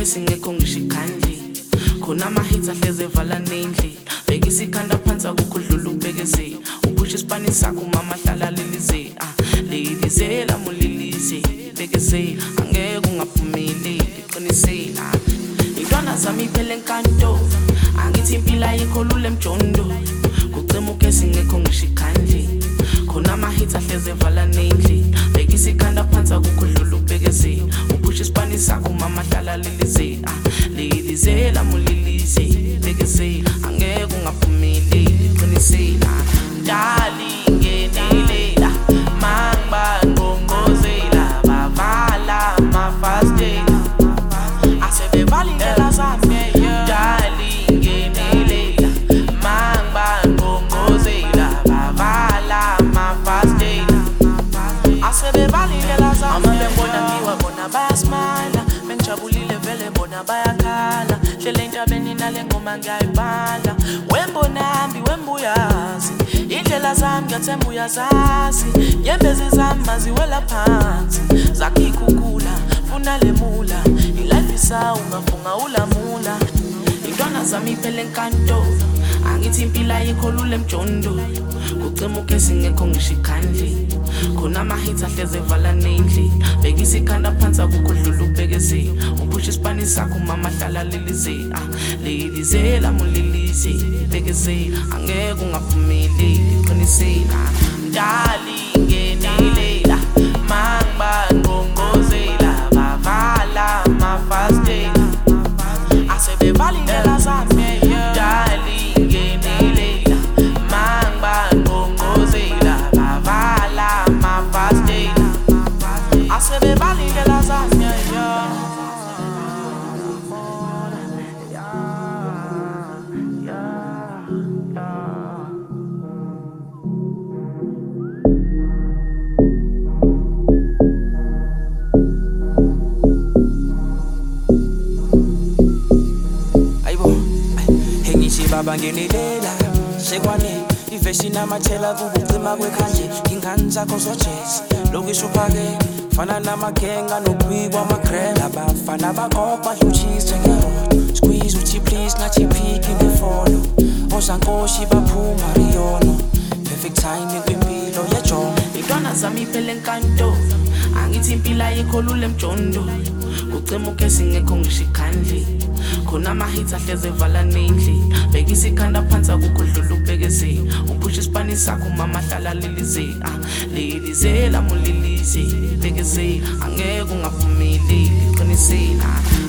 Ucemuke singekho ngisho ikhandli khona ama-hits ahleze evala nendli bheka isikhanda phansi akukudlula ubhekezela uphusha isipani sakho umama hlala lilize lilizela mulilize bekezela angeke ungaphumeleli qinisela intwana zami iphele enkanto angithi impilo ayikho lula emjondo kucemuke singekho ngisho ikhandli khona ama-hits ahleze evala nendli bheka isikhanda phansi akukudlula ubhekezela uphusha isipani sakho umama hlala lilize lilizela mulilize bekezela angeke ungaphumeleli qinisela dali ngenelela mangba ngongozela bavala mafastela asebevalindlela zami dali ngenelela mangba ngongozela bavala mafastela asebevalindlela zami amabembona ngiwabona bayasmile bengijabulile vele bona bayakhala hlele intabeni nale ngoma ngiyayibhala wembonambi wembuyazi indlela zami ngiyathemba uyazazi nyembezi zami maziwela phansi zakhikukula funa lemula ilife isawu ngafunga ulamula intwana zami iphele enkanto angithi impilo ayikho lula emjondo kucemuke singekho ngisho ikhandli khona ama-hits ahleze evala nendli bheka isikhanda phansi akukudlula ubhekezela uphusha isipani sakho umama hlala lilize lilizela mulilize bekezela angeke ungaphumeleli qinisela dali ngenelela mangba ngongozela bavala mafastela asebevalindlela zami dali ngenelela mangba ngongozela bavala mafastela asebevalindlela zami baba ngenelela sekwane ivesi namathela kubucima kwekhanje ingane zakho zojesi lokisho phakeni fana namagenga nokubikwa amagrab abafana bakopa hluchis njengerodo squeeze uthi please ngathi peek in the follow osankoshi baphuma riyono perfect timing kwimpilo yejongo intwana zami iphele enkanto angithi impilo ayikho lula emjondo kucemuke singekho ngisho ikhandli khona ama-hits ahleze evala nendli bheka isikhanda phansi akukudlula ubhekezela uphusha isipani sakho umama hlala lilize lilizela mulilize bekezela angeke ungaphumeleli qinisela